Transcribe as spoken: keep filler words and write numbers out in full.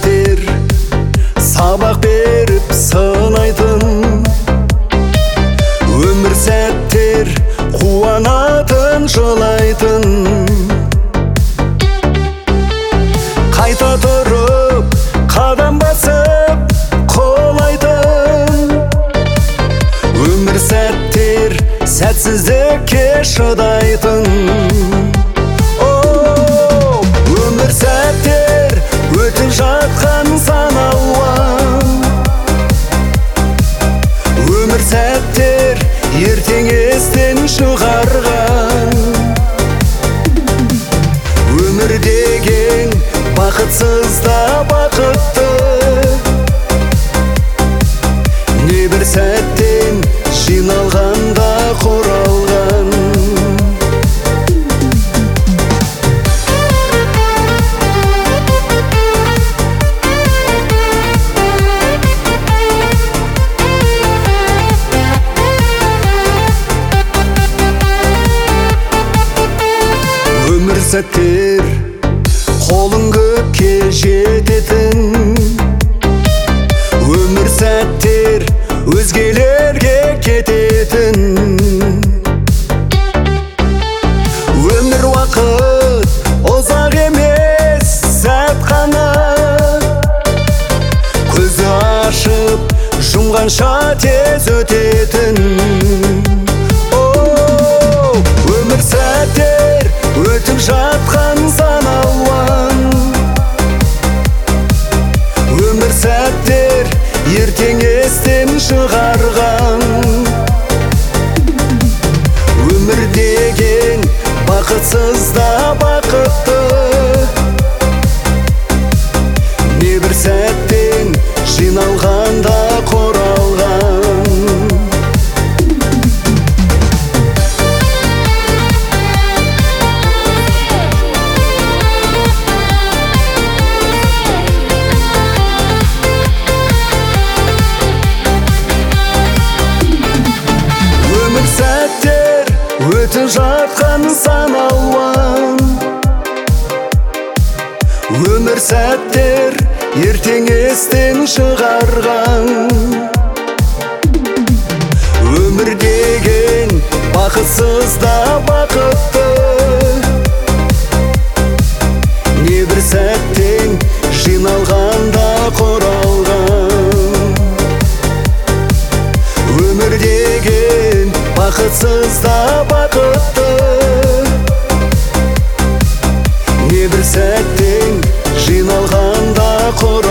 сәттер сабақ беріп сынайтын, өмір сәттер қуанатын, жылайтын. Қайта тұрып қадам басып қолайтын, өмір сәттер сәтсіздікке шыдайтын. Өмір сәттер өтіп жатқан сан алуан, өмір сәттер ертең естен шығарған. Өмір деген бақытсыз да бақытты, небір сәттен жиналғанда құралған. Өмір сәттер қолың көкке жететін, өмір сәттер өзгелерге кететін. Өмір уақыт ұзақ емес, сәт қана, көзі ашып жұмғанша тез өтетін. Өмір сәттер өтіп жатқан сан алуан, өмір сәттер ертең естен шығарған. Өмір деген бақытсыз да бақытты, небір сәттен жиналғанда құралған. Сәттер өтіп жатқан сан алуан, өмір сәттер ертең естен шығарған. Өмір деген бақытсыз да бақытты, небір сәттен жиналғанда құралған. Өмір деген бақытсыз да бақытты, небір сәттен жиналғанда құр